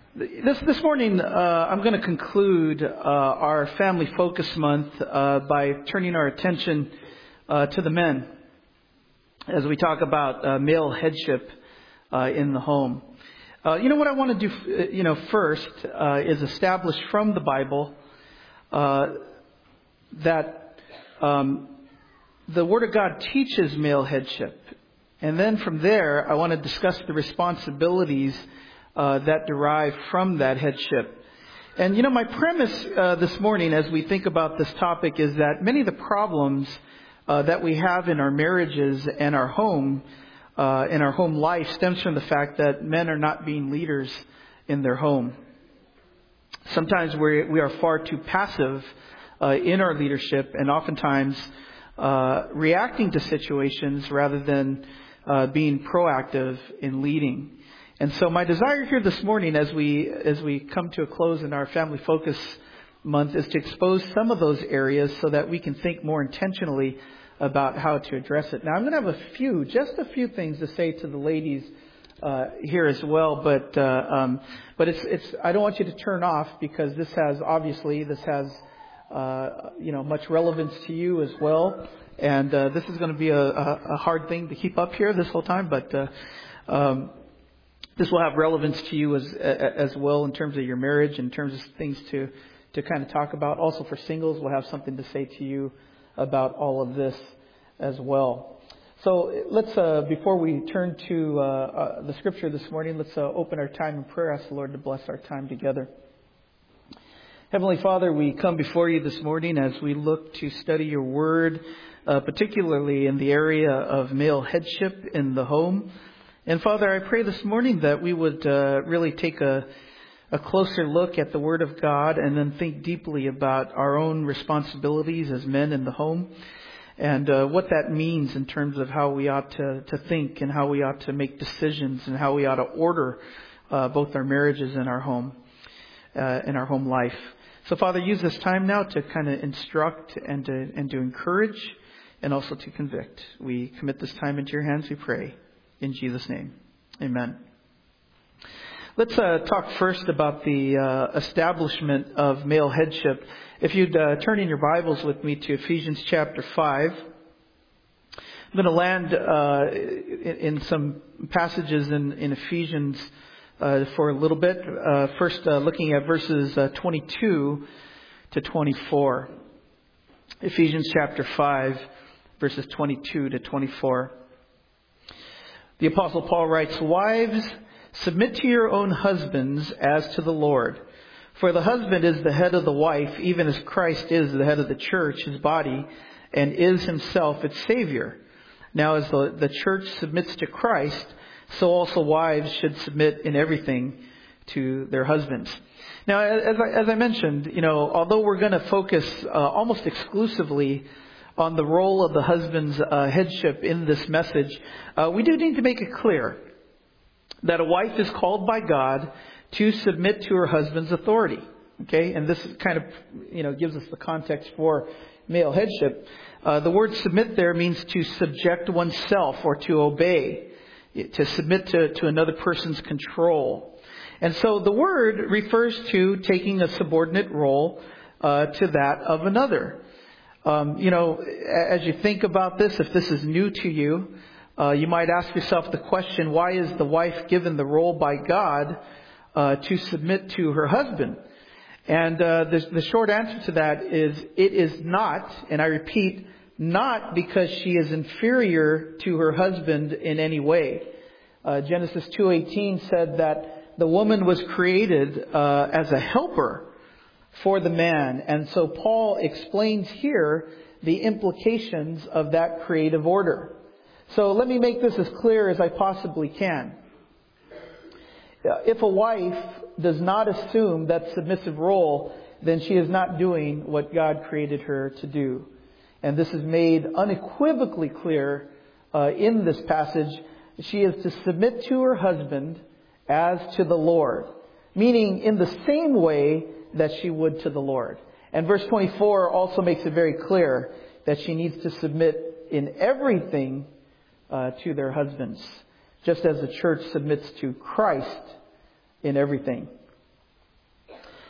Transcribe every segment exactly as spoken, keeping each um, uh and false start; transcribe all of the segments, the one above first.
This this morning, uh, I'm going to conclude uh, our Family Focus Month uh, by turning our attention uh, to the men as we talk about uh, male headship uh, in the home. Uh, you know what I want to do, you know, first uh, is establish from the Bible uh, that um, the Word of God teaches male headship, and then from there, I want to discuss the responsibilities Uh, that derive from that headship. And, you know, my premise uh, this morning as we think about this topic is that many of the problems uh, that we have in our marriages and our home, uh, in our home life stems from the fact that men are not being leaders in their home. Sometimes we we are far too passive uh, in our leadership and oftentimes uh, reacting to situations rather than uh, being proactive in leading. And so my desire here this morning as we as we come to a close in our Family Focus Month is to expose some of those areas so that we can think more intentionally about how to address it. Now I'm going to have a few, just a few things to say to the ladies uh, here as well, but uh, um, but it's it's I don't want you to turn off because this has obviously this has uh, you know much relevance to you as well, and uh, this is going to be a, a hard thing to keep up here this whole time, but. Uh, um, This will have relevance to you as as well in terms of your marriage, in terms of things to to kind of talk about. Also for singles, we'll have something to say to you about all of this as well. So let's, uh, before we turn to uh, uh, the scripture this morning, let's uh, open our time in prayer. Ask the Lord to bless our time together. Heavenly Father, we come before you this morning as we look to study your word, uh, particularly in the area of male headship in the home. And Father, I pray this morning that we would uh, really take a, a closer look at the Word of God and then think deeply about our own responsibilities as men in the home and uh, what that means in terms of how we ought to, to think and how we ought to make decisions and how we ought to order uh, both our marriages and our home, uh, in our home life. So Father, use this time now to kind of instruct and to, and to encourage and also to convict. We commit this time into your hands, we pray. In Jesus' name, amen. Let's uh, talk first about the uh, establishment of male headship. If you'd uh, turn in your Bibles with me to Ephesians chapter five. I'm going to land uh, in, in some passages in, in Ephesians uh, for a little bit. Uh, first, uh, looking at verses uh, twenty-two to twenty-four. Ephesians chapter five, verses twenty-two to twenty-four. The Apostle Paul writes, "Wives, submit to your own husbands as to the Lord. For the husband is the head of the wife, even as Christ is the head of the church, his body, and is himself its Savior. Now as the, the church submits to Christ, so also wives should submit in everything to their husbands." Now, as I, as I mentioned, you know, although we're going to focus uh, almost exclusively on the role of the husband's uh, headship in this message, uh, we do need to make it clear that a wife is called by God to submit to her husband's authority. Okay, and this kind of, you know, gives us the context for male headship. Uh, the word submit there means to subject oneself or to obey, to submit to, to another person's control. And so the word refers to taking a subordinate role uh, to that of another. Um, you know, as you think about this, if this is new to you, uh, you might ask yourself the question, why is the wife given the role by God uh, to submit to her husband? And uh, the, the short answer to that is it is not, and I repeat, not because she is inferior to her husband in any way. Uh, Genesis two eighteen said that the woman was created uh, as a helper for the man. And so Paul explains here the implications of that creative order. So let me make this as clear as I possibly can. If a wife does not assume that submissive role, then she is not doing what God created her to do. And this is made unequivocally clear uh, in this passage. She is to submit to her husband as to the Lord, meaning in the same way that she would to the Lord. And verse twenty-four also makes it very clear that she needs to submit in everything uh, to their husbands, just as the church submits to Christ in everything.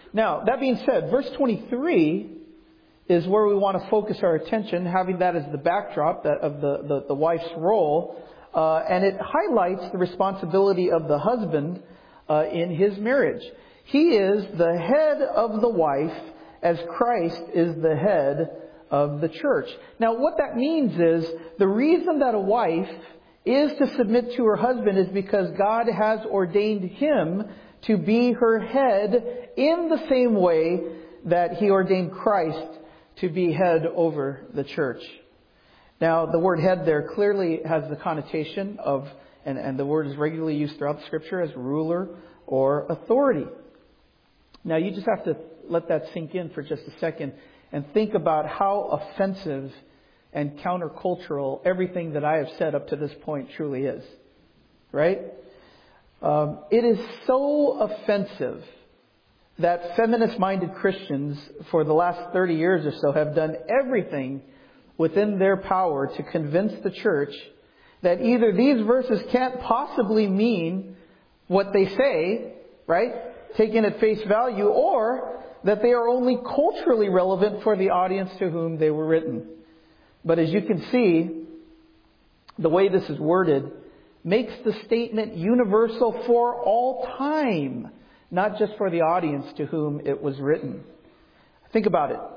Now, that being said, verse twenty-three is where we want to focus our attention, having that as the backdrop that of the, the, the wife's role. Uh, and it highlights the responsibility of the husband uh, in his marriage. He is the head of the wife as Christ is the head of the church. Now, what that means is the reason that a wife is to submit to her husband is because God has ordained him to be her head in the same way that he ordained Christ to be head over the church. Now, the word head there clearly has the connotation of, and, and the word is regularly used throughout the Scripture as ruler or authority. Now, you just have to let that sink in for just a second and think about how offensive and countercultural everything that I have said up to this point truly is. Right? Um, it is so offensive that feminist-minded Christians for the last thirty years or so have done everything within their power to convince the church that either these verses can't possibly mean what they say, right, taken at face value, or that they are only culturally relevant for the audience to whom they were written. But as you can see, the way this is worded makes the statement universal for all time, not just for the audience to whom it was written. Think about it.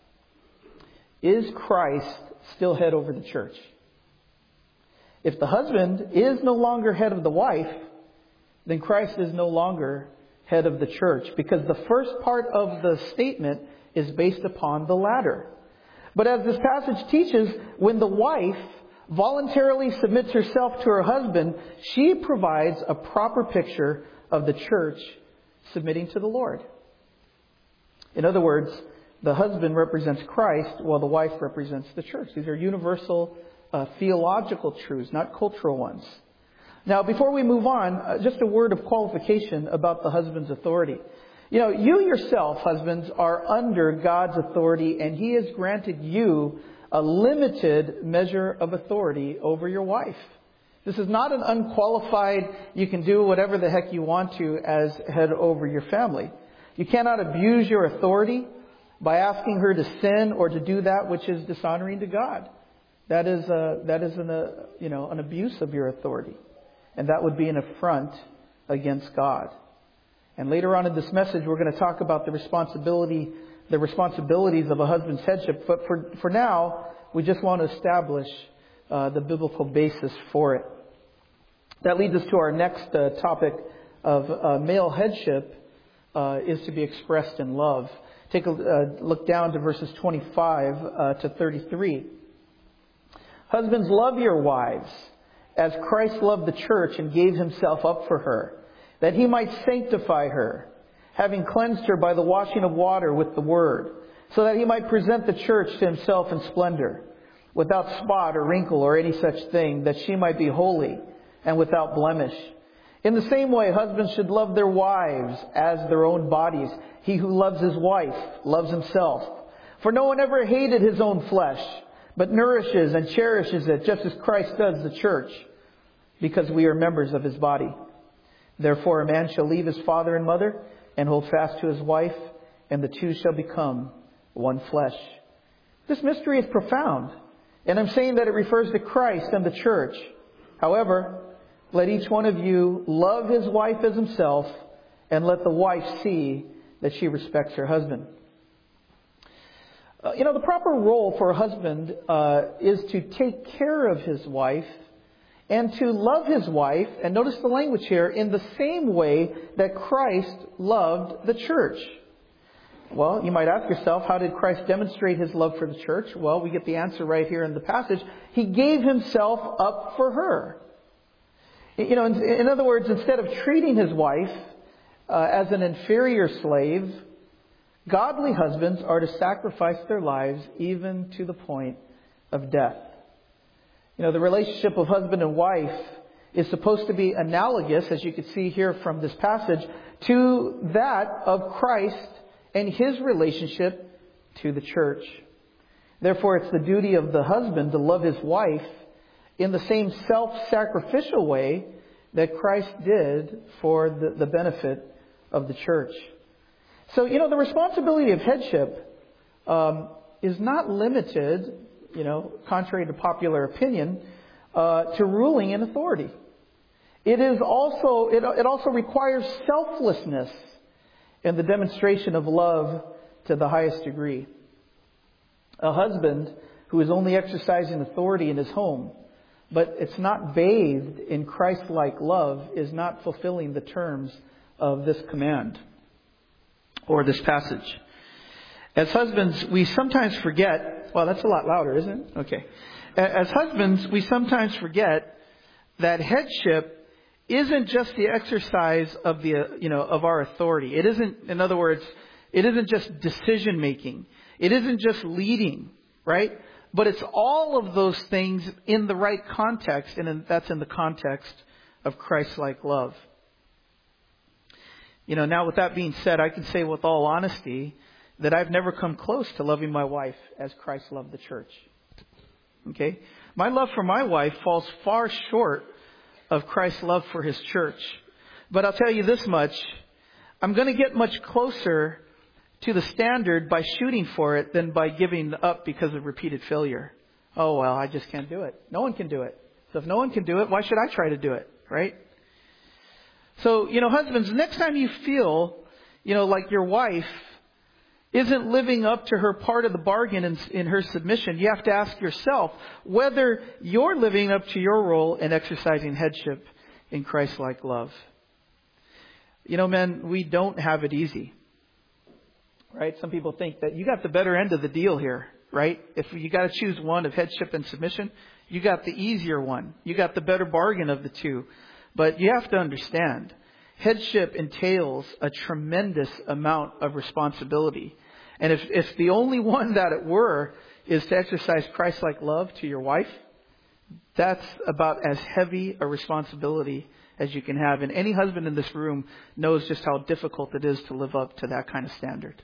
Is Christ still head over the church? If the husband is no longer head of the wife, then Christ is no longer head of the church, because the first part of the statement is based upon the latter. But as this passage teaches, when the wife voluntarily submits herself to her husband, she provides a proper picture of the church submitting to the Lord. In other words, the husband represents Christ while the wife represents the church. These are universal uh, theological truths, not cultural ones. Now, before we move on, uh, just a word of qualification about the husband's authority. You know, you yourself, husbands, are under God's authority, and He has granted you a limited measure of authority over your wife. This is not an unqualified, you can do whatever the heck you want to as head over your family. You cannot abuse your authority by asking her to sin or to do that which is dishonoring to God. That is a, that is an, a, you know, an abuse of your authority. And that would be an affront against God. And later on in this message, we're going to talk about the responsibility, the responsibilities of a husband's headship. But for, for now, we just want to establish uh, the biblical basis for it. That leads us to our next uh, topic of uh, male headship uh, is to be expressed in love. Take a uh, look down to verses twenty-five uh, to thirty-three. Husbands, love your wives as Christ loved the church and gave Himself up for her, that He might sanctify her, having cleansed her by the washing of water with the word, so that He might present the church to Himself in splendor, without spot or wrinkle or any such thing, that she might be holy and without blemish. In the same way, husbands should love their wives as their own bodies. He who loves his wife loves himself. For no one ever hated his own flesh, but nourishes and cherishes it, just as Christ does the church, because we are members of His body. Therefore, a man shall leave his father and mother and hold fast to his wife, and the two shall become one flesh. This mystery is profound, and I'm saying that it refers to Christ and the church. However, let each one of you love his wife as himself, and let the wife see that she respects her husband. Uh, you know, the proper role for a husband uh, is to take care of his wife and to love his wife, and notice the language here, in the same way that Christ loved the church. Well, you might ask yourself, how did Christ demonstrate His love for the church? Well, we get the answer right here in the passage. He gave Himself up for her. You know, in, in other words, instead of treating his wife uh, as an inferior slave, godly husbands are to sacrifice their lives even to the point of death. You know, the relationship of husband and wife is supposed to be analogous, as you can see here from this passage, to that of Christ and His relationship to the church. Therefore, it's the duty of the husband to love his wife in the same self-sacrificial way that Christ did for the, the benefit of the church. So, you know, the responsibility of headship um, is not limited, you know, contrary to popular opinion, uh, to ruling and authority. It is also, it, it also requires selflessness and the demonstration of love to the highest degree. A husband who is only exercising authority in his home, but it's not bathed in Christ-like love, is not fulfilling the terms of this command or this passage. As husbands, we sometimes forget, well, that's a lot louder, isn't it? Okay. As husbands, we sometimes forget that headship isn't just the exercise of the, you know, of our authority. It isn't, in other words, it isn't just decision making. It isn't just leading, right? But it's all of those things in the right context, and that's in the context of Christ-like love. You know, now with that being said, I can say with all honesty that I've never come close to loving my wife as Christ loved the church. Okay? My love for my wife falls far short of Christ's love for His church. But I'll tell you this much, I'm going to get much closer to the standard by shooting for it than by giving up because of repeated failure. Oh, well, I just can't do it. No one can do it. So if no one can do it, why should I try to do it? Right? So, you know, husbands, next time you feel, you know, like your wife isn't living up to her part of the bargain in, in her submission, you have to ask yourself whether you're living up to your role in exercising headship in Christ-like love. You know, men, we don't have it easy. Right? Some people think that you got the better end of the deal here, right? If you got to choose one of headship and submission, you got the easier one. You got the better bargain of the two. But you have to understand, headship entails a tremendous amount of responsibility. And if, if the only one that it were is to exercise Christ-like love to your wife, that's about as heavy a responsibility as you can have. And any husband in this room knows just how difficult it is to live up to that kind of standard.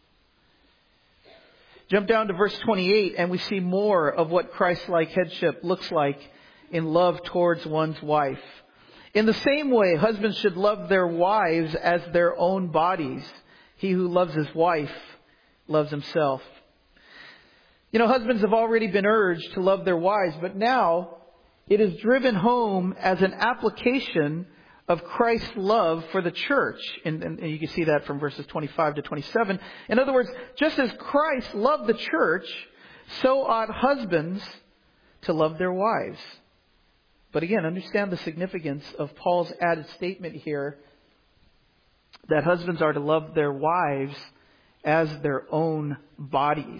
Jump down to verse twenty-eight and we see more of what Christ-like headship looks like in love towards one's wife. In the same way, husbands should love their wives as their own bodies. He who loves his wife loves himself. You know, husbands have already been urged to love their wives, but now it is driven home as an application of Christ's love for the church. And, and, and you can see that from verses twenty-five to twenty-seven. In other words, just as Christ loved the church, so ought husbands to love their wives. But again, understand the significance of Paul's added statement here that husbands are to love their wives as their own bodies.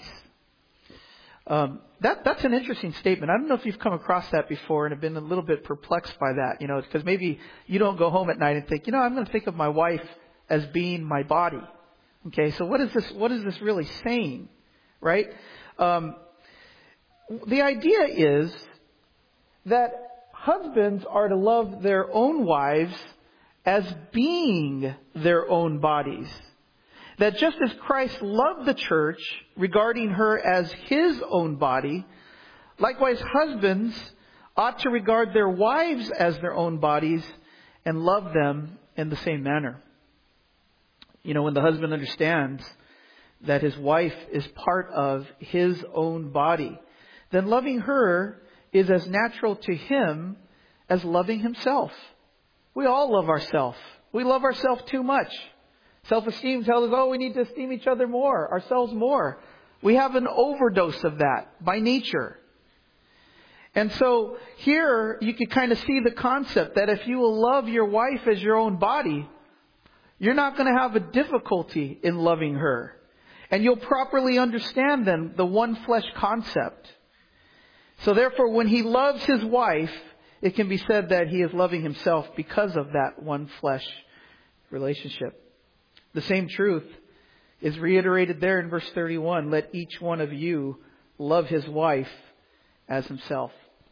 Um, that that's an interesting statement. I don't know if you've come across that before and have been a little bit perplexed by that. You know, because maybe you don't go home at night and think, you know, I'm going to think of my wife as being my body. Okay, so what is this? What is this really saying, right? Um, the idea is that husbands are to love their own wives as being their own bodies. That just as Christ loved the church, regarding her as His own body, likewise husbands ought to regard their wives as their own bodies and love them in the same manner. You know, when the husband understands that his wife is part of his own body, then loving her is as natural to him as loving himself. We all love ourselves. We love ourselves too much. Self-esteem tells us, oh, we need to esteem each other more, ourselves more. We have an overdose of that by nature. And so here you can kind of see the concept that if you will love your wife as your own body, you're not going to have a difficulty in loving her. And you'll properly understand then the one flesh concept. So therefore, when he loves his wife, it can be said that he is loving himself because of that one flesh relationship. The same truth is reiterated there in verse thirty-one. Let each one of you love his wife as himself.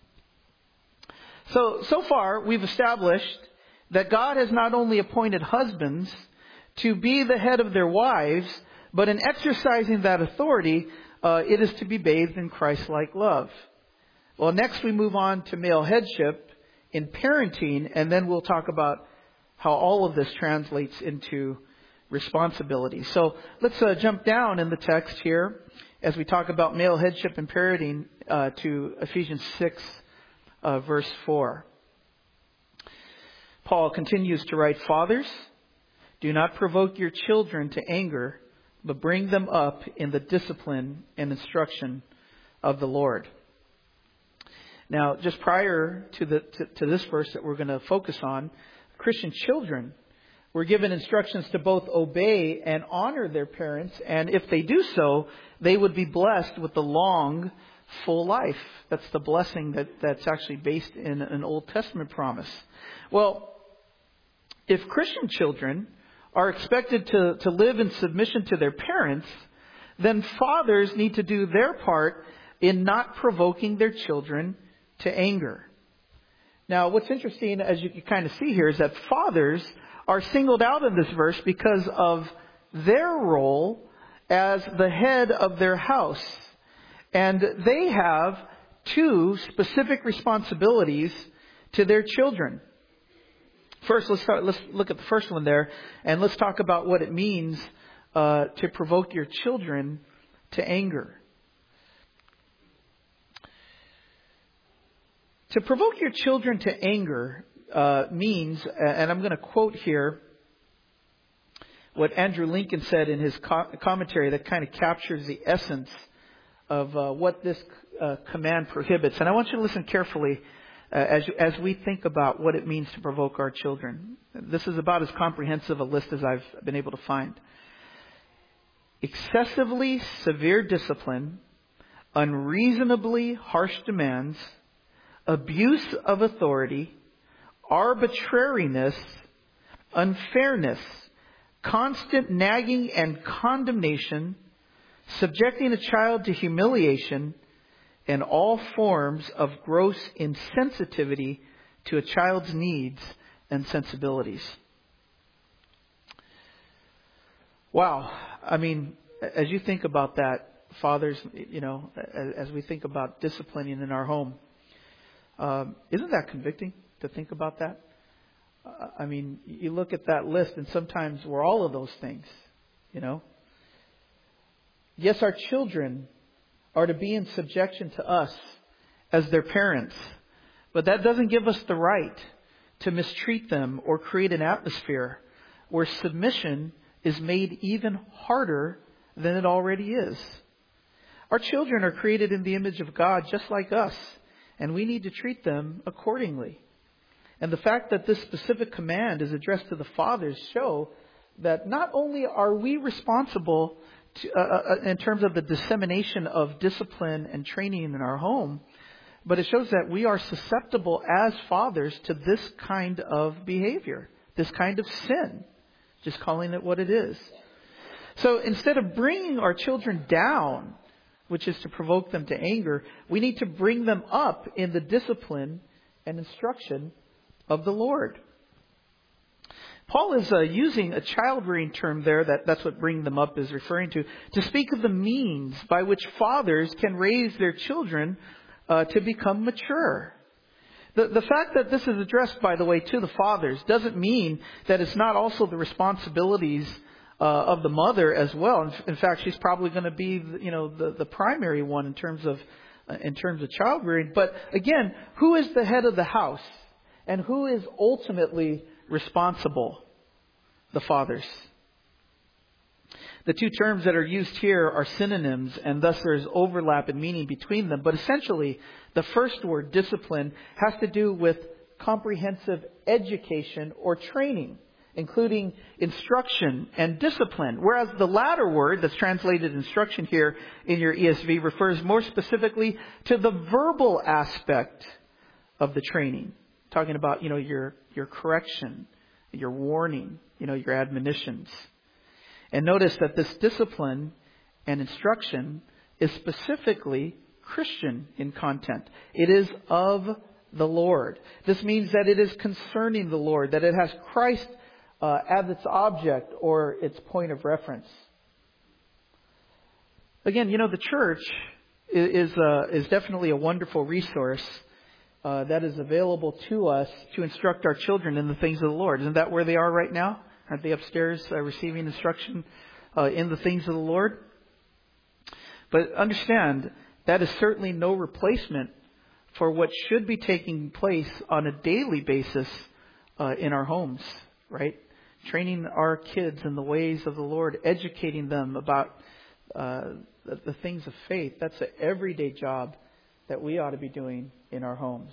So, so far we've established that God has not only appointed husbands to be the head of their wives, but in exercising that authority, uh, it is to be bathed in Christ-like love. Well, next we move on to male headship in parenting, and then we'll talk about how all of this translates into responsibility. So let's uh, jump down in the text here as we talk about male headship and parenting uh, to Ephesians six, uh, verse four. Paul continues to write, "Fathers, do not provoke your children to anger, but bring them up in the discipline and instruction of the Lord." Now, just prior to the to, to this verse that we're going to focus on, Christian children were given instructions to both obey and honor their parents, and if they do so, they would be blessed with the long, full life. That's the blessing that, that's actually based in an Old Testament promise. Well, if Christian children are expected to, to live in submission to their parents, then fathers need to do their part in not provoking their children to anger. Now, what's interesting, as you can kind of see here, is that fathers are singled out in this verse because of their role as the head of their house. And they have two specific responsibilities to their children. First, let's start, let's look at the first one there, and let's talk about what it means uh, to provoke your children to anger. To provoke your children to anger uh, means, and I'm going to quote here what Andrew Lincoln said in his co- commentary that kind of captures the essence of uh, what this uh, command prohibits. And I want you to listen carefully uh, as as we think about what it means to provoke our children. This is about as comprehensive a list as I've been able to find. Excessively severe discipline, unreasonably harsh demands, abuse of authority, arbitrariness, unfairness, constant nagging and condemnation, subjecting a child to humiliation, and all forms of gross insensitivity to a child's needs and sensibilities. Wow. I mean, as you think about that, fathers, you know, as we think about disciplining in our home, um, isn't that convicting to think about that? Uh, I mean, you look at that list and sometimes we're all of those things, you know. Yes, our children are to be in subjection to us as their parents, but that doesn't give us the right to mistreat them or create an atmosphere where submission is made even harder than it already is. Our children are created in the image of God just like us, and we need to treat them accordingly. And the fact that this specific command is addressed to the fathers show that not only are we responsible to, uh, in terms of the dissemination of discipline and training in our home, but it shows that we are susceptible as fathers to this kind of behavior, this kind of sin, just calling it what it is. So instead of bringing our children down, which is to provoke them to anger, we need to bring them up in the discipline and instruction of the Lord. Paul is uh, using a child-rearing term there, that, that's what bring them up is referring to, to speak of the means by which fathers can raise their children uh, to become mature. The, the fact that this is addressed, by the way, to the fathers doesn't mean that it's not also the responsibilities uh, of the mother as well. In, in fact, she's probably going to be, you know, the, the primary one in terms of uh, in terms of child rearing. But again, who is the head of the house, and who is ultimately responsible? The fathers. The two terms that are used here are synonyms, and thus there is overlap in meaning between them. But essentially, the first word, discipline, has to do with comprehensive education or training, including instruction and discipline. Whereas the latter word, that's translated instruction here in your E S V, refers more specifically to the verbal aspect of the training. Talking about, you know, your, your correction, your warning, you know, your admonitions. And notice that this discipline and instruction is specifically Christian in content. It is of the Lord. This means that it is concerning the Lord, that it has Christ uh, as its object or its point of reference. Again, you know, the church is uh, is definitely a wonderful resource uh, that is available to us to instruct our children in the things of the Lord. Isn't that where they are right now? Aren't they upstairs uh, receiving instruction uh, in the things of the Lord? But understand, that is certainly no replacement for what should be taking place on a daily basis uh, in our homes, right? Training our kids in the ways of the Lord, educating them about uh, the, the things of faith. That's an everyday job that we ought to be doing in our homes.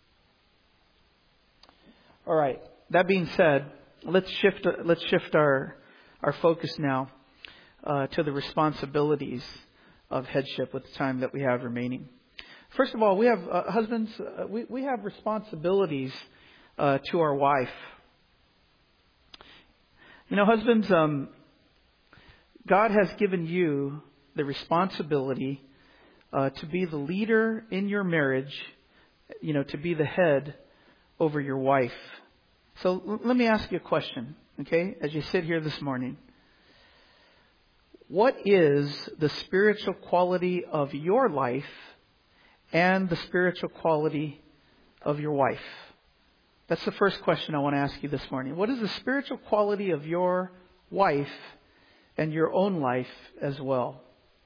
All right. That being said, let's shift let's shift our our focus now uh, to the responsibilities of headship with the time that we have remaining. First of all, we have uh, husbands. Uh, we we have responsibilities uh, to our wife. You know, husbands, um, God has given you the responsibility uh, to be the leader in your marriage. You know, to be the head over your wife. So l- let me ask you a question, okay, as you sit here this morning. What is the spiritual quality of your life and the spiritual quality of your wife? That's the first question I want to ask you this morning. What is the spiritual quality of your wife and your own life as well?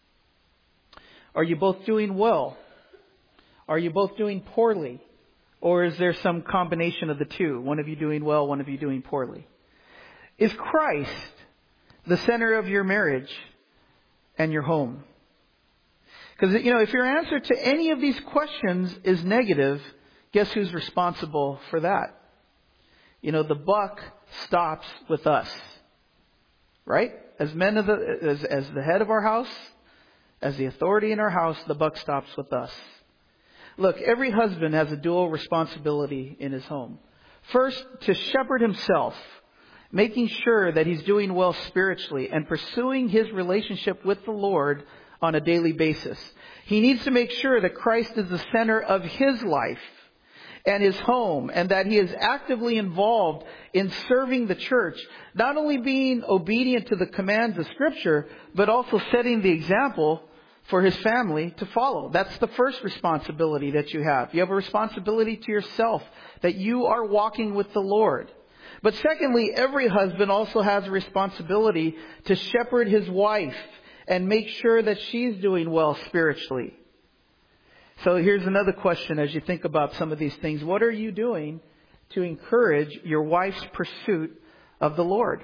Are you both doing well? Are you both doing poorly? Or is there some combination of the two? One of you doing well, one of you doing poorly. Is Christ the center of your marriage and your home? Because, you know, if your answer to any of these questions is negative, guess who's responsible for that? You know, the buck stops with us. Right? As men of the, as, as the head of our house, as the authority in our house, the buck stops with us. Look, every husband has a dual responsibility in his home. First, to shepherd himself, making sure that he's doing well spiritually and pursuing his relationship with the Lord on a daily basis. He needs to make sure that Christ is the center of his life and his home, and that he is actively involved in serving the church, not only being obedient to the commands of Scripture, but also setting the example for his family to follow. That's the first responsibility that you have. You have a responsibility to yourself that you are walking with the Lord. But secondly, every husband also has a responsibility to shepherd his wife and make sure that she's doing well spiritually. So here's another question as you think about some of these things. What are you doing to encourage your wife's pursuit of the Lord?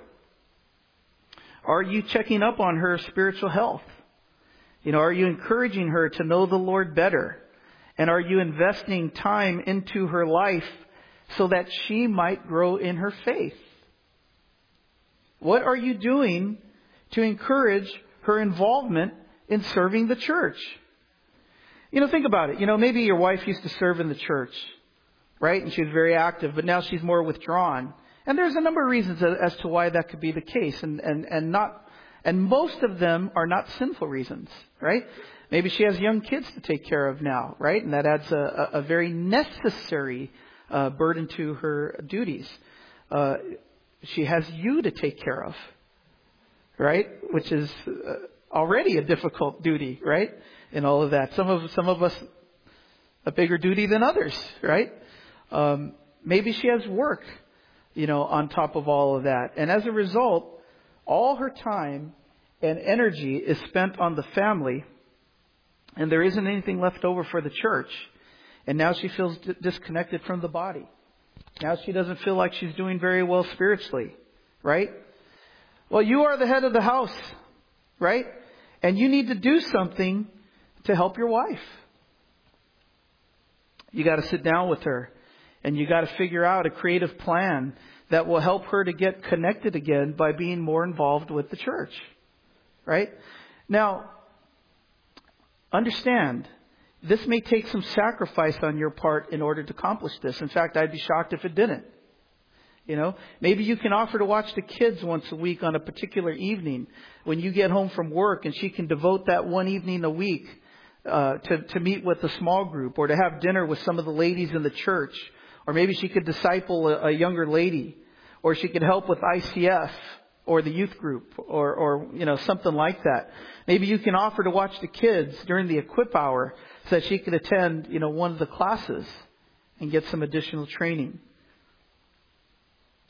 Are you checking up on her spiritual health? You know, are you encouraging her to know the Lord better? And are you investing time into her life so that she might grow in her faith? What are you doing to encourage her involvement in serving the church? You know, think about it. You know, maybe your wife used to serve in the church, right? And she was very active, but now she's more withdrawn. And there's a number of reasons as to why that could be the case. And, and, and not, and most of them are not sinful reasons, right? Maybe she has young kids to take care of now, right? And that adds a, a, a very necessary uh, burden to her duties. Uh, she has you to take care of, right? Which is uh, already a difficult duty, right? In all of that. Some of, some of us, a bigger duty than others, right? Um, maybe she has work, you know, on top of all of that. And as a result, all her time and energy is spent on the family, and there isn't anything left over for the church. And now she feels d- disconnected from the body. Now she doesn't feel like she's doing very well spiritually, right? Well, you are the head of the house, right? And you need to do something to help your wife. You got to sit down with her, and you got to figure out a creative plan that will help her to get connected again by being more involved with the church. Right? Now, understand, this may take some sacrifice on your part in order to accomplish this. In fact, I'd be shocked if it didn't. You know, maybe you can offer to watch the kids once a week on a particular evening when you get home from work, and she can devote that one evening a week uh, to, to meet with a small group or to have dinner with some of the ladies in the church. Or maybe she could disciple a, a younger lady, or she could help with I C F or the youth group, or, or, you know, something like that. Maybe you can offer to watch the kids during the equip hour so that she could attend, you know, one of the classes and get some additional training.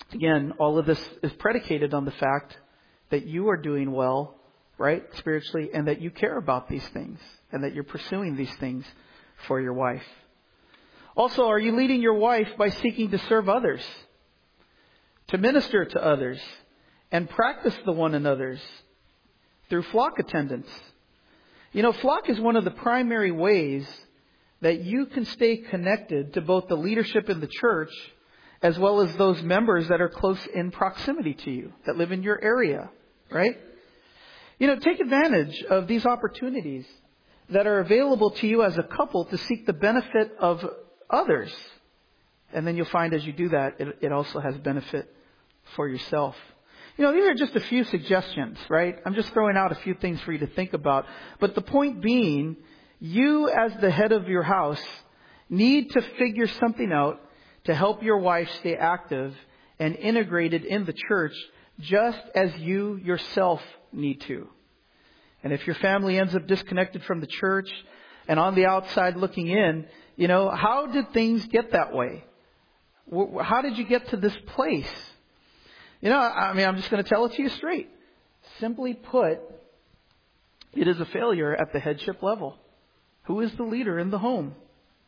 Again, all of this is predicated on the fact that you are doing well, right, spiritually, and that you care about these things and that you're pursuing these things for your wife. Also, are you leading your wife by seeking to serve others, to minister to others, and practice the one another's through flock attendance? You know, flock is one of the primary ways that you can stay connected to both the leadership in the church as well as those members that are close in proximity to you, that live in your area, right? You know, take advantage of these opportunities that are available to you as a couple to seek the benefit of others. And then you'll find as you do that, it, it also has benefit for yourself. You know, these are just a few suggestions, right? I'm just throwing out a few things for you to think about. But the point being, you as the head of your house need to figure something out to help your wife stay active and integrated in the church just as you yourself need to. And if your family ends up disconnected from the church and on the outside looking in, you know, how did things get that way? How did you get to this place? You know, I mean, I'm just going to tell it to you straight. Simply put, it is a failure at the headship level. Who is the leader in the home?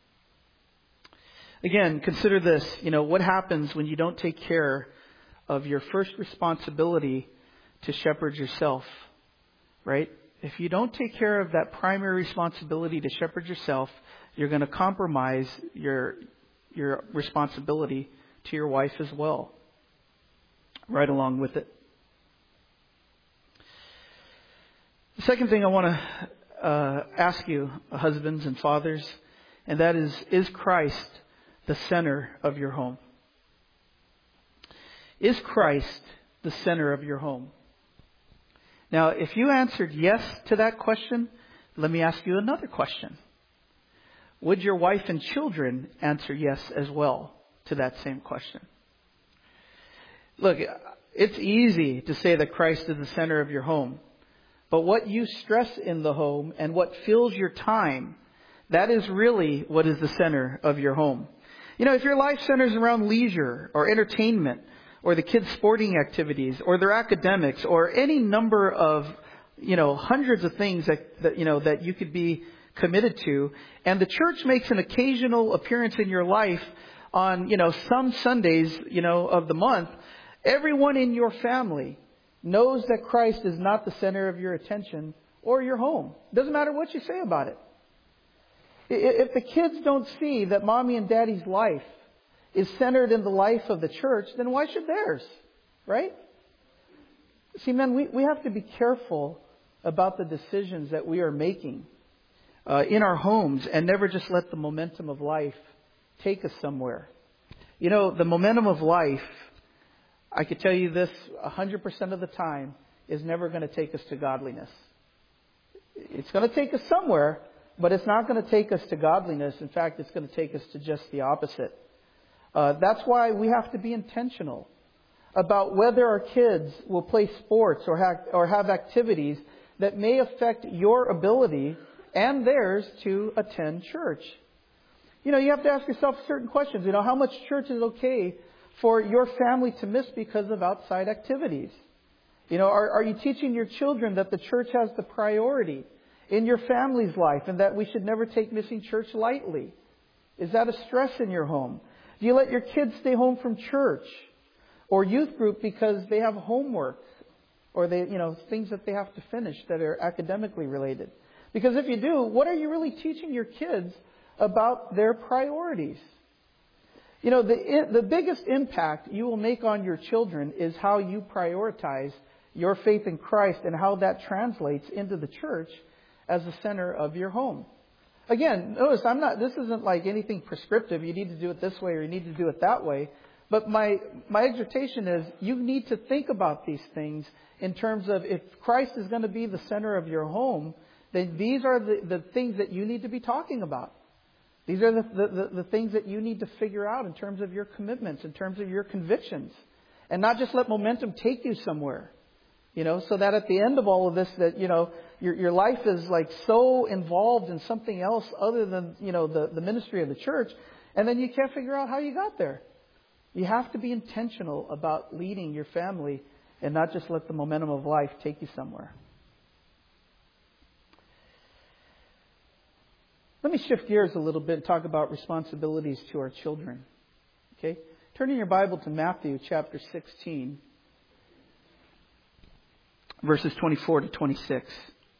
Again, consider this. You know, what happens when you don't take care of your first responsibility to shepherd yourself, right? If you don't take care of that primary responsibility to shepherd yourself, you're going to compromise your your responsibility to your wife as well, right along with it. The second thing I want to uh, ask you, husbands and fathers, and that is, is Christ the center of your home? Is Christ the center of your home? Now, if you answered yes to that question, let me ask you another question. Would your wife and children answer yes as well to that same question? Look, it's easy to say that Christ is the center of your home. But what you stress in the home and what fills your time, that is really what is the center of your home. You know, if your life centers around leisure or entertainment or the kids' sporting activities or their academics or any number of, you know, hundreds of things that, that, you know, that you could be committed to, and the church makes an occasional appearance in your life on, you know, some Sundays, you know, of the month, everyone in your family knows that Christ is not the center of your attention or your home. Doesn't matter what you say about it. If the kids don't see that mommy and daddy's life is centered in the life of the church, then why should theirs? Right? See, men, we, we have to be careful about the decisions that we are making uh, in our homes and never just let the momentum of life take us somewhere. You know, the momentum of life, I could tell you this one hundred percent of the time, is never going to take us to godliness. It's going to take us somewhere, but it's not going to take us to godliness. In fact, it's going to take us to just the opposite. Uh, that's why we have to be intentional about whether our kids will play sports or have, or have activities that may affect your ability and theirs to attend church. You know, you have to ask yourself certain questions. You know, how much church is okay for your family to miss because of outside activities? You know, are, are you teaching your children that the church has the priority in your family's life and that we should never take missing church lightly? Is that a stress in your home? Do you let your kids stay home from church or youth group because they have homework or they, you know, things that they have to finish that are academically related? Because if you do, what are you really teaching your kids about their priorities? You know, the the biggest impact you will make on your children is how you prioritize your faith in Christ and how that translates into the church as the center of your home. Again, notice I'm not. This isn't like anything prescriptive. You need to do it this way or you need to do it that way. But my my exhortation is you need to think about these things in terms of if Christ is going to be the center of your home, then these are the, the things that you need to be talking about. These are the, the, the things that you need to figure out in terms of your commitments, in terms of your convictions. And not just let momentum take you somewhere. You know, so that at the end of all of this, that, you know, your your life is like so involved in something else other than, you know, the, the ministry of the church. And then you can't figure out how you got there. You have to be intentional about leading your family and not just let the momentum of life take you somewhere. Let me shift gears a little bit and talk about responsibilities to our children. Okay? Turn in your Bible to Matthew chapter sixteen, verses twenty-four to twenty-six.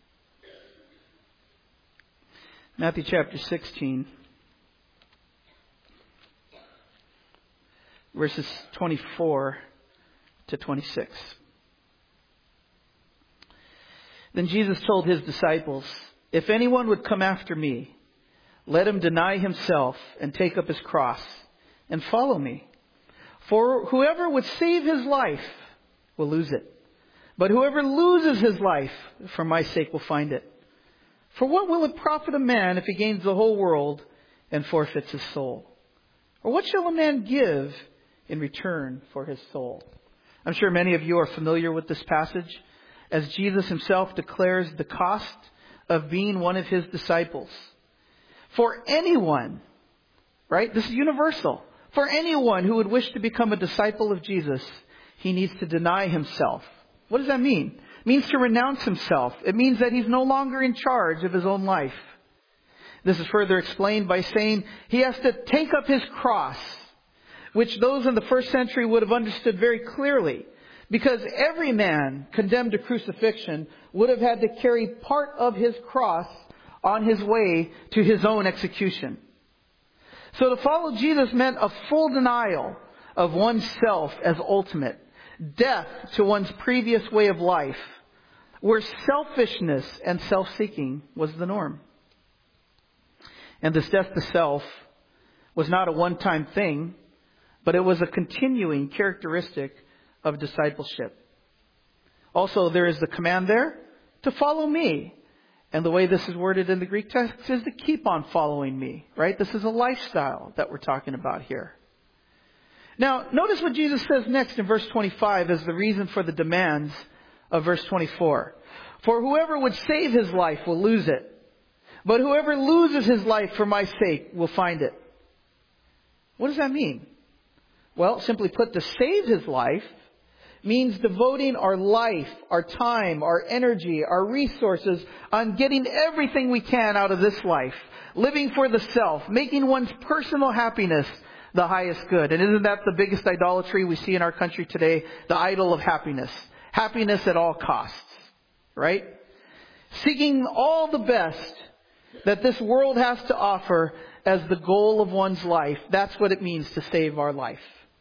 Matthew chapter sixteen, verses twenty-four to twenty-six. Then Jesus told his disciples, "If anyone would come after me, let him deny himself and take up his cross and follow me. For whoever would save his life will lose it. But whoever loses his life for my sake will find it. For what will it profit a man if he gains the whole world and forfeits his soul? Or what shall a man give in return for his soul?" I'm sure many of you are familiar with this passage, as Jesus himself declares the cost of being one of his disciples. For anyone, right? This is universal. For anyone who would wish to become a disciple of Jesus, he needs to deny himself. What does that mean? It means to renounce himself. It means that he's no longer in charge of his own life. This is further explained by saying he has to take up his cross, which those in the first century would have understood very clearly, because every man condemned to crucifixion would have had to carry part of his cross on his way to his own execution. So to follow Jesus meant a full denial of oneself as ultimate, death to one's previous way of life, where selfishness and self-seeking was the norm. And this death to self was not a one-time thing, but it was a continuing characteristic of discipleship. Also, there is the command there to follow me. And the way this is worded in the Greek text is to keep on following me, right? This is a lifestyle that we're talking about here. Now, notice what Jesus says next in verse twenty-five as the reason for the demands of verse twenty-four. For whoever would save his life will lose it, but whoever loses his life for my sake will find it. What does that mean? Well, simply put, to save his life means devoting our life, our time, our energy, our resources on getting everything we can out of this life. Living for the self, making one's personal happiness the highest good. And isn't that the biggest idolatry we see in our country today? The idol of happiness. Happiness at all costs. Right? Seeking all the best that this world has to offer as the goal of one's life. That's what it means to save our life.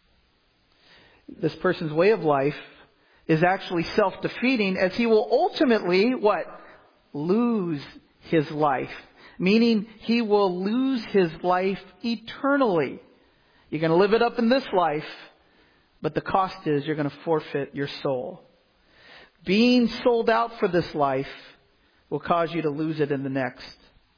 This person's way of life is actually self-defeating, as he will ultimately, what? Lose his life. Meaning he will lose his life eternally. You're going to live it up in this life, but the cost is you're going to forfeit your soul. Being sold out for this life will cause you to lose it in the next.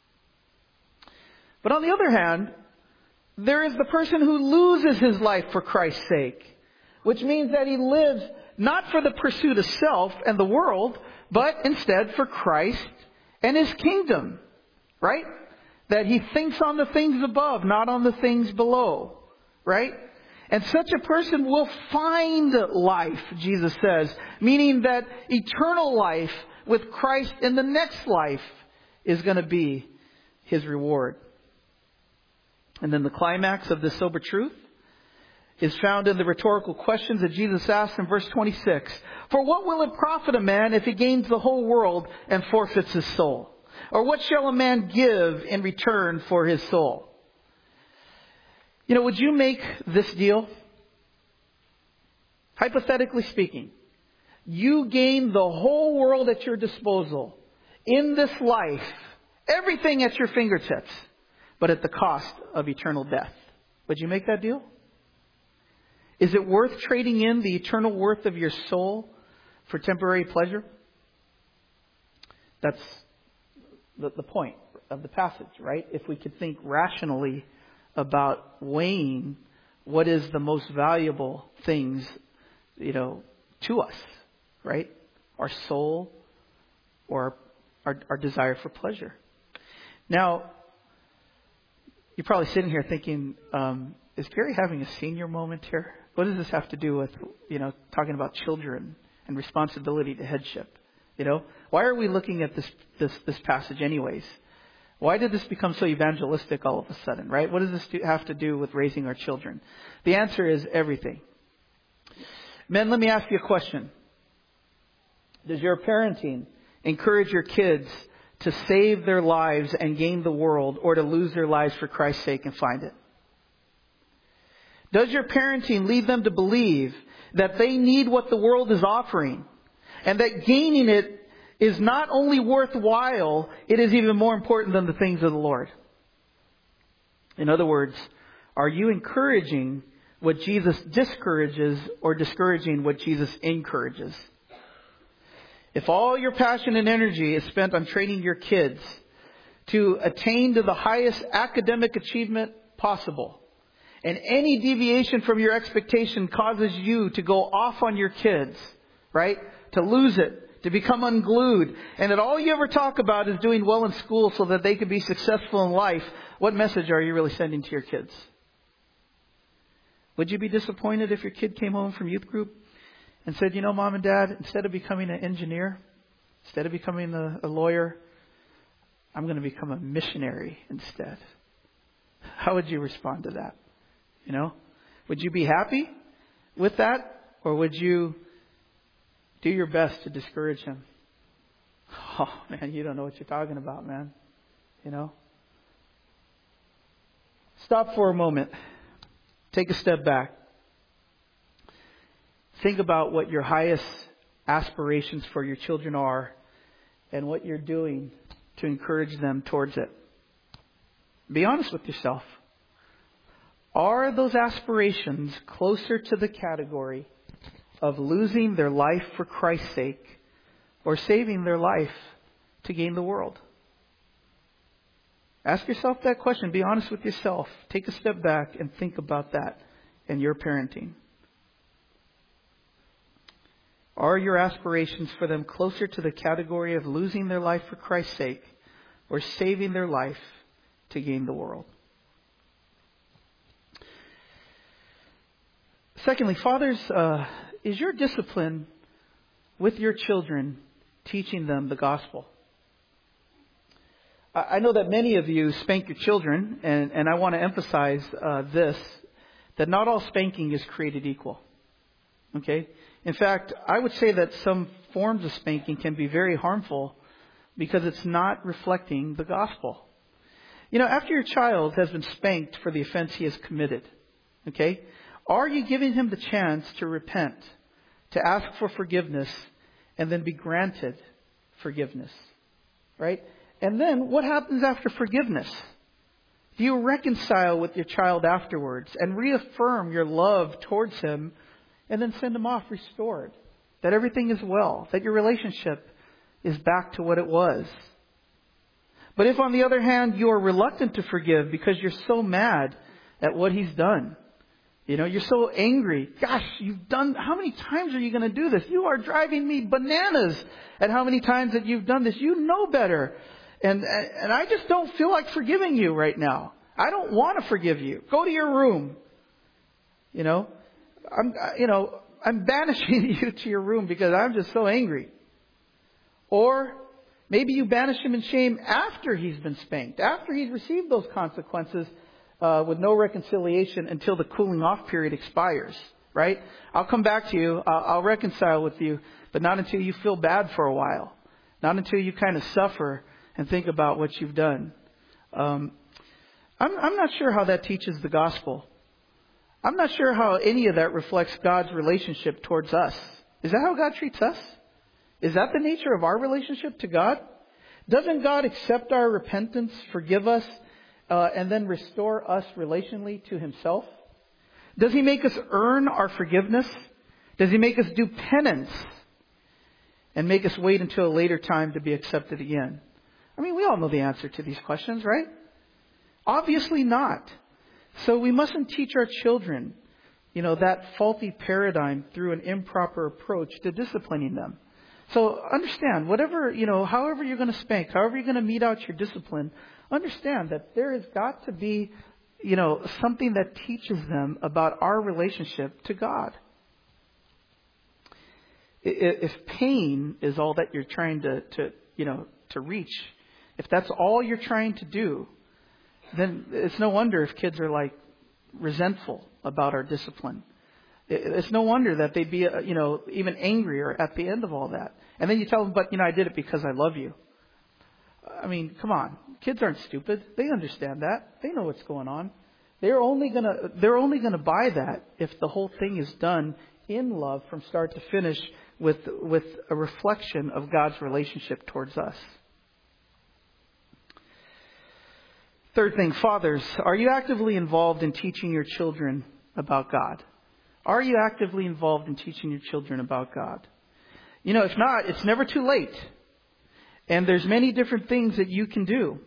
But on the other hand, there is the person who loses his life for Christ's sake, which means that he lives not for the pursuit of self and the world, but instead for Christ and his kingdom. Right? That he thinks on the things above, not on the things below. Right? And such a person will find life, Jesus says, meaning that eternal life with Christ in the next life is going to be his reward. And then the climax of this sober truth is found in the rhetorical questions that Jesus asked in verse twenty-six. For what will it profit a man if he gains the whole world and forfeits his soul? Or what shall a man give in return for his soul? You know, would you make this deal? Hypothetically speaking, you gain the whole world at your disposal in this life, everything at your fingertips, but at the cost of eternal death. Would you make that deal? Is it worth trading in the eternal worth of your soul for temporary pleasure? That's the, the point of the passage, right? If we could think rationally about weighing what is the most valuable things, you know, to us, right? Our soul or our, our desire for pleasure. Now, you're probably sitting here thinking, um, is Gary having a senior moment here? What does this have to do with, you know, talking about children and responsibility to headship? You know, why are we looking at this, this, this passage anyways? Why did this become so evangelistic all of a sudden, right? What does this do, have to do with raising our children? The answer is everything. Men, let me ask you a question. Does your parenting encourage your kids to save their lives and gain the world, or to lose their lives for Christ's sake and find it? Does your parenting lead them to believe that they need what the world is offering, and that gaining it is not only worthwhile, it is even more important than the things of the Lord? In other words, are you encouraging what Jesus discourages, or discouraging what Jesus encourages? If all your passion and energy is spent on training your kids to attain to the highest academic achievement possible, and any deviation from your expectation causes you to go off on your kids, right? To lose it, to become unglued, and that all you ever talk about is doing well in school so that they can be successful in life, what message are you really sending to your kids? Would you be disappointed if your kid came home from youth group and said, you know, Mom and Dad, instead of becoming an engineer, instead of becoming a, a lawyer, I'm going to become a missionary instead? How would you respond to that? You know, would you be happy with that? Or would you do your best to discourage him? Oh, man, you don't know what you're talking about, man. You know? Stop for a moment. Take a step back. Think about what your highest aspirations for your children are and what you're doing to encourage them towards it. Be honest with yourself. Are those aspirations closer to the category of losing their life for Christ's sake, or saving their life to gain the world? Ask yourself that question. Be honest with yourself. Take a step back and think about that in your parenting. Are your aspirations for them closer to the category of losing their life for Christ's sake, or saving their life to gain the world? Secondly, fathers, uh, is your discipline with your children teaching them the gospel? I know that many of you spank your children, and, and I want to emphasize uh, this, that not all spanking is created equal. Okay? In fact, I would say that some forms of spanking can be very harmful because it's not reflecting the gospel. You know, after your child has been spanked for the offense he has committed, okay, are you giving him the chance to repent, to ask for forgiveness, and then be granted forgiveness? Right? And then what happens after forgiveness? Do you reconcile with your child afterwards and reaffirm your love towards him, and then send him off restored? That everything is well, that your relationship is back to what it was. But if, on the other hand, you are reluctant to forgive because you're so mad at what he's done, you know, you're so angry. Gosh, you've done, how many times are you going to do this? You are driving me bananas at how many times that you've done this. You know better. And, and I just don't feel like forgiving you right now. I don't want to forgive you. Go to your room. You know, I'm, you know, I'm banishing you to your room because I'm just so angry. Or maybe you banish him in shame after he's been spanked, after he's received those consequences, uh, with no reconciliation until the cooling off period expires, right? I'll come back to you. I'll, I'll reconcile with you, but not until you feel bad for a while. Not until you kind of suffer and think about what you've done. Um, I'm, I'm not sure how that teaches the gospel. I'm not sure how any of that reflects God's relationship towards us. Is that how God treats us? Is that the nature of our relationship to God? Doesn't God accept our repentance, forgive us, uh, and then restore us relationally to himself? Does he make us earn our forgiveness? Does he make us do penance and make us wait until a later time to be accepted again? I mean, we all know the answer to these questions, right? Obviously not. So we mustn't teach our children, you know, that faulty paradigm through an improper approach to disciplining them. So understand, whatever, you know, however you're going to spank, however you're going to mete out your discipline, understand that there has got to be you know, something that teaches them about our relationship to God. If pain is all that you're trying to, to, you know, to reach, if that's all you're trying to do, then it's no wonder if kids are like resentful about our discipline. It's no wonder that they'd be, you know, even angrier at the end of all that. And then you tell them, but, you know, I did it because I love you. I mean, come on. Kids aren't stupid. They understand that. They know what's going on. They're only gonna, they're only gonna buy that if the whole thing is done in love from start to finish with, with a reflection of God's relationship towards us. Third thing, fathers, are you actively involved in teaching your children about God? Are you actively involved in teaching your children about God? You know, if not, it's never too late. And there's many different things that you can do.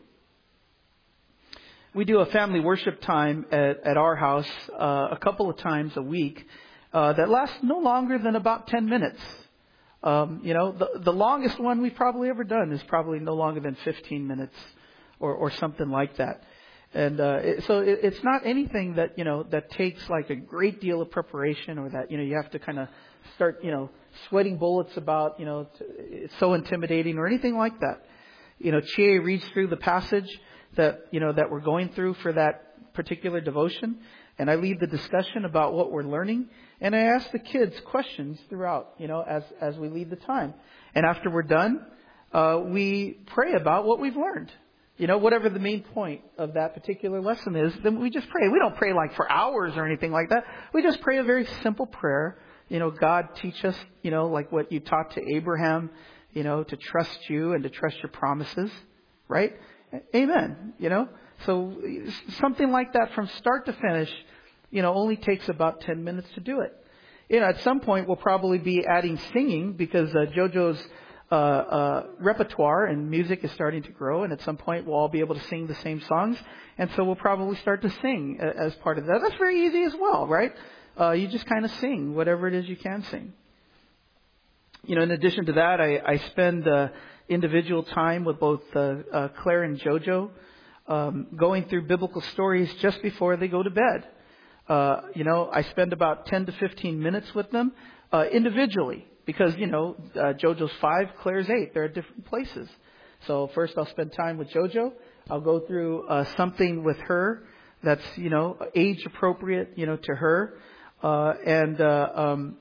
We do a family worship time at, at our house uh, a couple of times a week uh, that lasts no longer than about ten minutes. Um, you know, the, the longest one we've probably ever done is probably no longer than fifteen minutes or, or something like that. And uh, it, so it, it's not anything that, you know, that takes like a great deal of preparation or that, you know, you have to kind of start, you know, sweating bullets about, you know, to, it's so intimidating or anything like that. You know, Chie reads through the passage that, you know, that we're going through for that particular devotion. And I lead the discussion about what we're learning. And I ask the kids questions throughout, you know, as, as we lead the time. And after we're done, uh, we pray about what we've learned. You know, whatever the main point of that particular lesson is, then we just pray. We don't pray like for hours or anything like that. We just pray a very simple prayer. You know, God, teach us, you know, like what you taught to Abraham, you know, to trust you and to trust your promises, right? Amen. You know, so something like that from start to finish, you know, only takes about ten minutes to do it. You know, at some point we'll probably be adding singing because uh, JoJo's uh, uh, repertoire and music is starting to grow, and at some point we'll all be able to sing the same songs, and so we'll probably start to sing as part of that. That's very easy as well, right? Uh, you just kind of sing whatever it is you can sing. You know, in addition to that, I, I spend uh, individual time with both uh, uh, Claire and JoJo, um, going through biblical stories just before they go to bed. Uh, you know, I spend about ten to fifteen minutes with them uh, individually because, you know, uh, JoJo's five, Claire's eight. They're at different places. So first I'll spend time with JoJo. I'll go through uh, something with her that's, you know, age appropriate, you know, to her. Uh, and uh, um,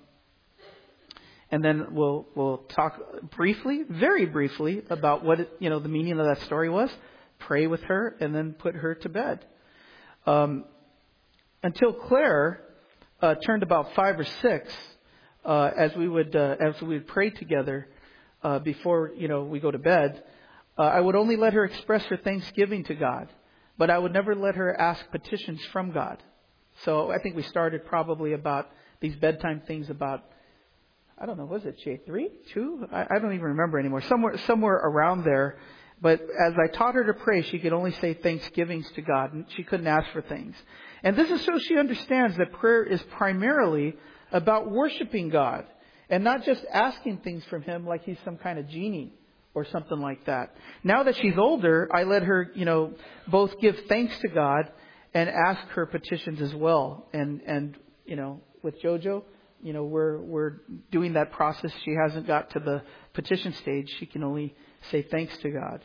and then we'll we'll talk briefly, very briefly, about what it, you know the meaning of that story was. Pray with her, and then put her to bed. Um, until Claire uh, turned about five or six, uh, as we would uh, as we would pray together uh, before you know we go to bed, uh, I would only let her express her thanksgiving to God, but I would never let her ask petitions from God. So I think we started probably about these bedtime things about, I don't know, was it Jay, three, two? I, I don't even remember anymore. Somewhere, somewhere around there. But as I taught her to pray, she could only say thanksgivings to God, and she couldn't ask for things. And this is so she understands that prayer is primarily about worshiping God and not just asking things from Him like He's some kind of genie or something like that. Now that she's older, I let her, you know, both give thanks to God and ask her petitions as well. And, and, you know, with JoJo, you know, we're, we're doing that process. She hasn't got to the petition stage. She can only say thanks to God.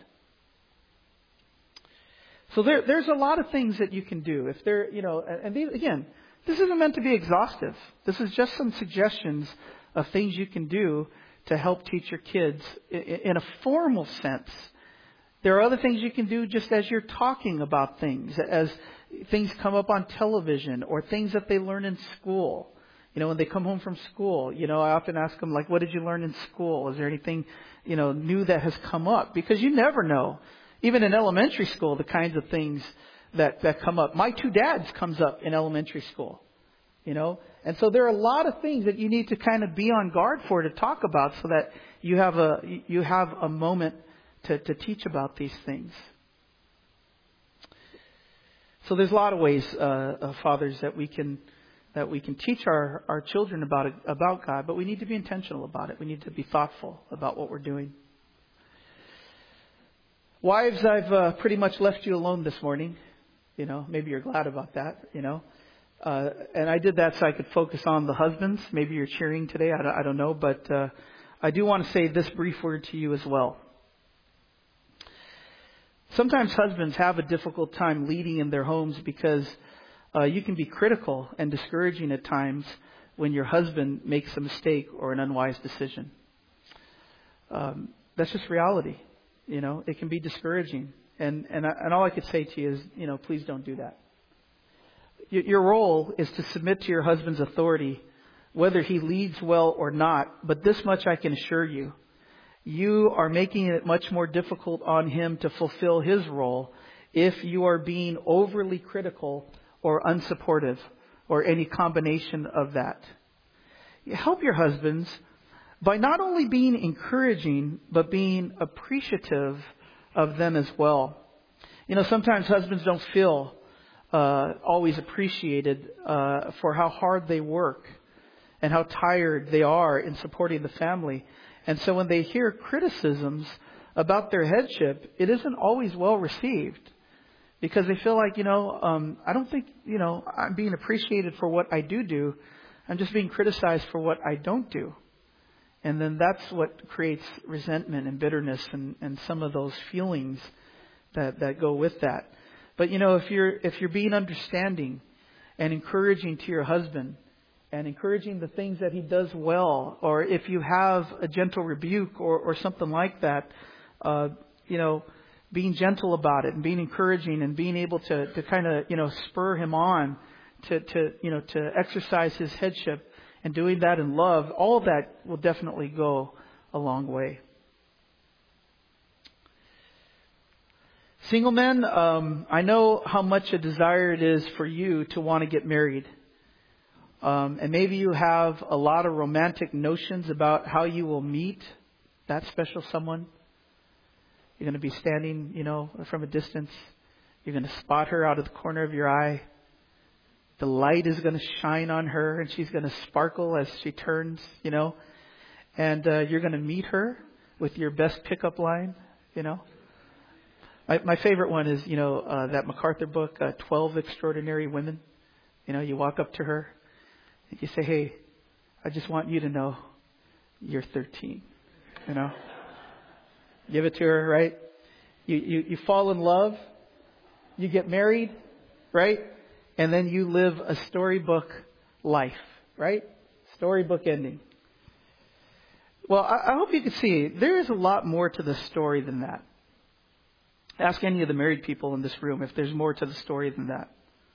So there, there's a lot of things that you can do. If there, you know, and these, again, this isn't meant to be exhaustive. This is just some suggestions of things you can do to help teach your kids in a formal sense. There are other things you can do just as you're talking about things, as things come up on television or things that they learn in school. You know, when they come home from school, you know, I often ask them, like, what did you learn in school? Is there anything, you know, new that has come up? Because you never know. Even in elementary school, the kinds of things that, that come up. My two dads comes up in elementary school, you know. And so there are a lot of things that you need to kind of be on guard for to talk about so that you have a, you have a moment to, to teach about these things. So there's a lot of ways, uh, uh, fathers, that we can that we can teach our, our children about it, about God, but we need to be intentional about it. We need to be thoughtful about what we're doing. Wives, I've uh, pretty much left you alone this morning. You know, maybe you're glad about that, you know. Uh, and I did that so I could focus on the husbands. Maybe you're cheering today. I don't, I don't know. But uh, I do want to say this brief word to you as well. Sometimes husbands have a difficult time leading in their homes because uh, you can be critical and discouraging at times when your husband makes a mistake or an unwise decision. Um, that's just reality. You know, it can be discouraging. And, and, and all I could say to you is, you know, please don't do that. Your, your role is to submit to your husband's authority, whether he leads well or not. But this much I can assure you. You are making it much more difficult on him to fulfill his role if you are being overly critical or unsupportive or any combination of that. You help your husbands by not only being encouraging, but being appreciative of them as well. You know, sometimes husbands don't feel uh, always appreciated uh, for how hard they work and how tired they are in supporting the family. And so when they hear criticisms about their headship, it isn't always well received because they feel like, you know, um, I don't think, you know, I'm being appreciated for what I do do. I'm just being criticized for what I don't do. And then that's what creates resentment and bitterness and, and some of those feelings that, that go with that. But, you know, if you're if you're being understanding and encouraging to your husband, and encouraging the things that he does well, or if you have a gentle rebuke or, or something like that, uh, you know, being gentle about it and being encouraging and being able to, to kind of, you know, spur him on to, to, you know, to exercise his headship and doing that in love, all of that will definitely go a long way. Single men, um, I know how much a desire it is for you to want to get married. Um, and maybe you have a lot of romantic notions about how you will meet that special someone. You're going to be standing, you know, from a distance. You're going to spot her out of the corner of your eye. The light is going to shine on her and she's going to sparkle as she turns, you know. And uh, you're going to meet her with your best pickup line, you know. My, my favorite one is, you know, uh, that MacArthur book, uh, twelve Extraordinary Women. You know, you walk up to her. You say, hey, I just want you to know you're thirteen, you know. Give it to her, right? You, you, you fall in love. You get married, right? And then you live a storybook life, right? Storybook ending. Well, I, I hope you can see there is a lot more to the story than that. Ask any of the married people in this room if there's more to the story than that.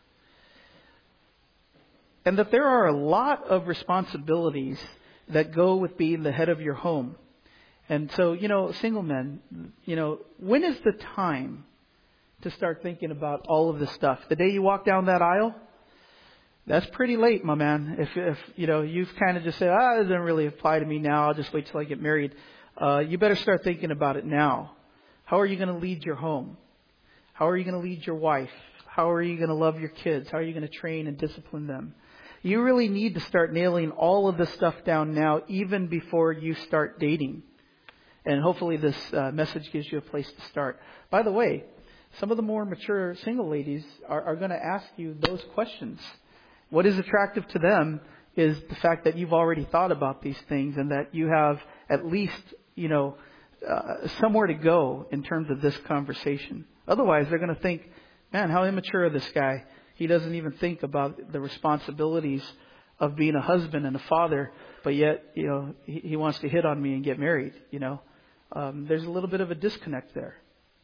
And that there are a lot of responsibilities that go with being the head of your home. And so, you know, single men, you know, when is the time to start thinking about all of this stuff? The day you walk down that aisle? That's pretty late, my man. If, if you know, you've kind of just said, ah, it doesn't really apply to me now. I'll just wait till I get married. Uh, you better start thinking about it now. How are you going to lead your home? How are you going to lead your wife? How are you going to love your kids? How are you going to train and discipline them? You really need to start nailing all of this stuff down now, even before you start dating. And hopefully this uh, message gives you a place to start. By the way, some of the more mature single ladies are, are going to ask you those questions. What is attractive to them is the fact that you've already thought about these things and that you have at least, you know, uh, somewhere to go in terms of this conversation. Otherwise, they're going to think, man, how immature is this guy? He doesn't even think about the responsibilities of being a husband and a father, but yet, you know, he, he wants to hit on me and get married, you know. Um, there's a little bit of a disconnect there.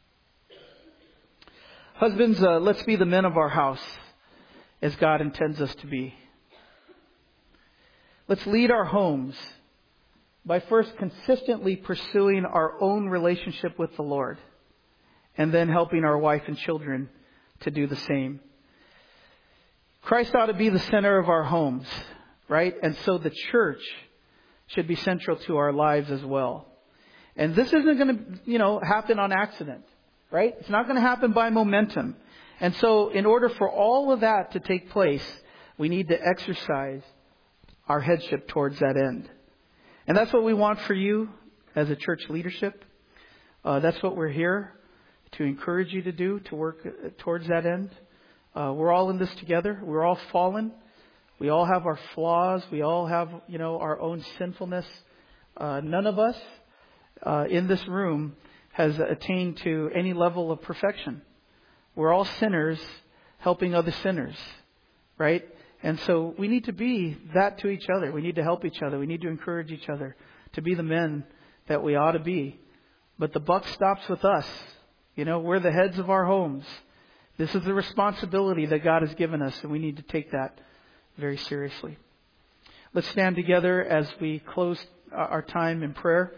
Husbands, uh, let's be the men of our house as God intends us to be. Let's lead our homes by first consistently pursuing our own relationship with the Lord and then helping our wife and children to do the same. Christ ought to be the center of our homes, right? And so the church should be central to our lives as well. And this isn't going to, you know, happen on accident, right? It's not going to happen by momentum. And so in order for all of that to take place, we need to exercise our headship towards that end. And that's what we want for you as a church leadership. Uh, that's what we're here to encourage you to do, to work towards that end. Uh, we're all in this together. We're all fallen. We all have our flaws. We all have, you know, our own sinfulness. Uh, none of us uh, in this room has attained to any level of perfection. We're all sinners helping other sinners, right? And so we need to be that to each other. We need to help each other. We need to encourage each other to be the men that we ought to be. But the buck stops with us. You know, we're the heads of our homes. This is the responsibility that God has given us, and we need to take that very seriously. Let's stand together as we close our time in prayer.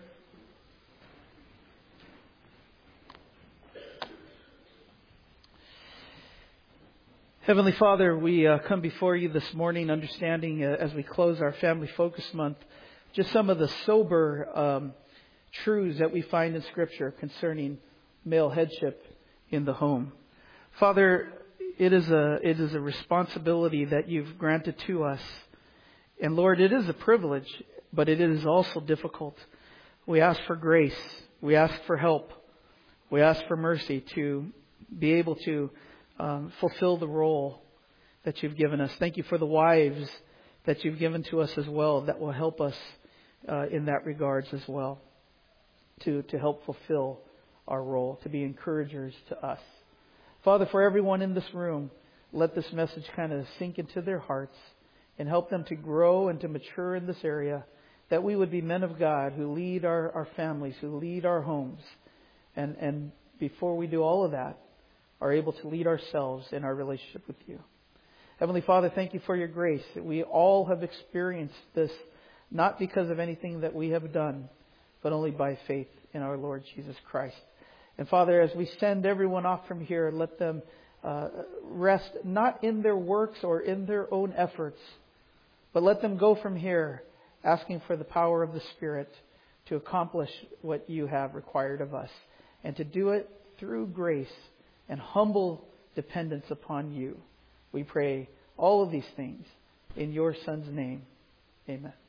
Heavenly Father, we uh, come before you this morning understanding uh, as we close our Family Focus Month just some of the sober um, truths that we find in Scripture concerning male headship in the home. Father, it is a it is a responsibility that you've granted to us. And Lord, it is a privilege, but it is also difficult. We ask for grace. We ask for help. We ask for mercy to be able to um, fulfill the role that you've given us. Thank you for the wives that you've given to us as well that will help us uh, in that regards as well to, to help fulfill our role, to be encouragers to us. Father, for everyone in this room, let this message kind of sink into their hearts and help them to grow and to mature in this area, that we would be men of God who lead our, our families, who lead our homes, and, and before we do all of that, are able to lead ourselves in our relationship with you. Heavenly Father, thank you for your grace. That we all have experienced this, not because of anything that we have done, but only by faith in our Lord Jesus Christ. And Father, as we send everyone off from here, let them uh, rest not in their works or in their own efforts, but let them go from here asking for the power of the Spirit to accomplish what you have required of us, and to do it through grace and humble dependence upon you. We pray all of these things in your Son's name. Amen.